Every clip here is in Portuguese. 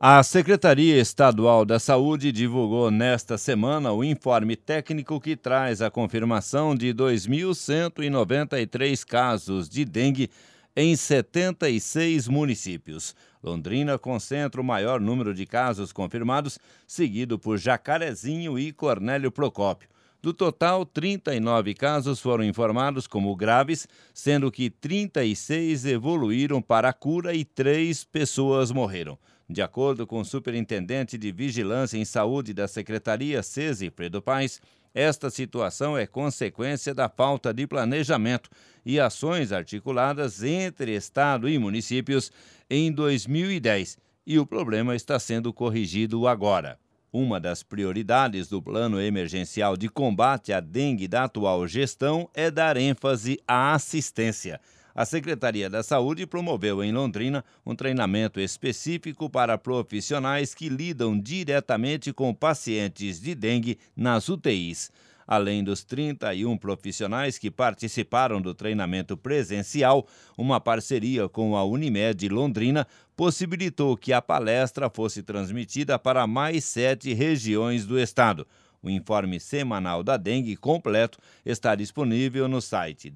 A Secretaria Estadual da Saúde divulgou nesta semana o informe técnico que traz a confirmação de 2.193 casos de dengue em 76 municípios. Londrina concentra o maior número de casos confirmados, seguido por Jacarezinho e Cornélio Procópio. Do total, 39 casos foram informados como graves, sendo que 36 evoluíram para a cura e 3 pessoas morreram. De acordo com o superintendente de Vigilância em Saúde da Secretaria, Cesi Fredo Paes, esta situação é consequência da falta de planejamento e ações articuladas entre Estado e municípios em 2010, e o problema está sendo corrigido agora. Uma das prioridades do Plano Emergencial de Combate à Dengue da atual gestão é dar ênfase à assistência. A Secretaria da Saúde promoveu em Londrina um treinamento específico para profissionais que lidam diretamente com pacientes de dengue nas UTIs. Além dos 31 profissionais que participaram do treinamento presencial, uma parceria com a Unimed Londrina possibilitou que a palestra fosse transmitida para mais 7 regiões do estado. O informe semanal da dengue completo está disponível no site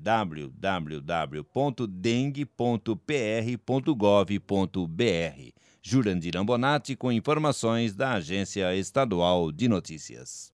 www.dengue.pr.gov.br. Jurandir Ambonati com informações da Agência Estadual de Notícias.